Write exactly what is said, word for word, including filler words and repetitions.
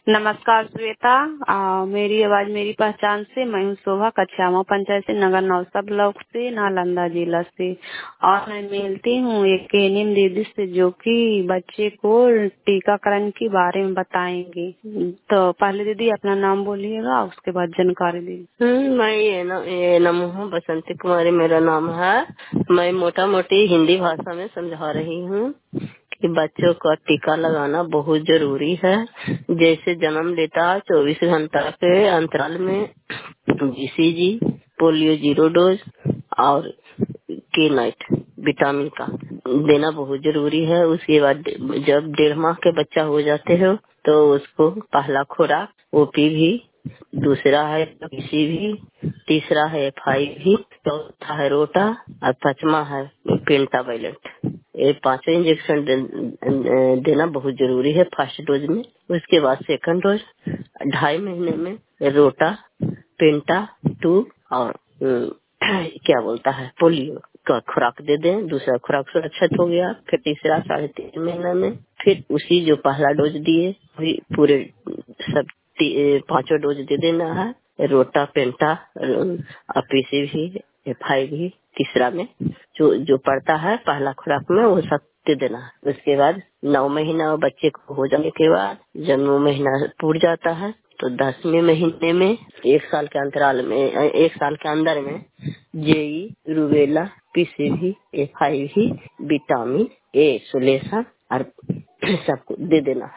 नमस्कार श्वेता। आ, मेरी आवाज मेरी पहचान से। मैं हूँ शोभा, कछावा पंचायत से, नगर नौसा ब्लॉक से, नालंदा जिला से। और मैं मिलती हूँ एक एनिम दीदी से जो कि बच्चे को टीकाकरण के बारे में बताएंगी। तो पहले दीदी अपना नाम बोलिएगा, उसके बाद जानकारी दीजिए। हम्म, मैं ये न, ये नम हूँ, बसंती कुमारी मेरा नाम है। मैं मोटा मोटी हिंदी भाषा में समझा रही हूँ कि बच्चों का टीका लगाना बहुत जरूरी है। जैसे जन्म लेता है चौबीस घंटा के अंतराल में बीसीजी, पोलियो जीरो डोज और के नाइट विटामिन का देना बहुत जरूरी है। उसके बाद जब डेढ़ माह के बच्चा हो जाते हो तो उसको पहला खुराक ओपी भी, दूसरा है पीसी भी, तीसरा है फाइव भी, चौथा है रोटा और पांचवा है पेंटावायलेंट। ये पांचों इंजेक्शन दे, देना बहुत जरूरी है फर्स्ट डोज में। उसके बाद सेकंड डोज ढाई महीने में रोटा, पेंटा टू और अम, क्या बोलता है पोलियो का खुराक दे दें। दूसरा खुराक सुरक्षित हो गया। फिर तीसरा साढ़े तीन महीने में फिर उसी जो पहला डोज दिए वही पूरे सब पांचों डोज दे देना है। रोटा, पेंटा और पीसी भी, एफआई भी तीसरा में जो जो पड़ता है पहला खुराक में वो सब दे देना है। उसके बाद नौ महीना बच्चे को हो जाने के बाद जब नौ महीना पूर जाता है तो दसवें महीने में एक साल के अंतराल में एक साल के अंदर में JE, rubella, PCV, FIV, vitamin A, सोलेशन और सबको दे देना।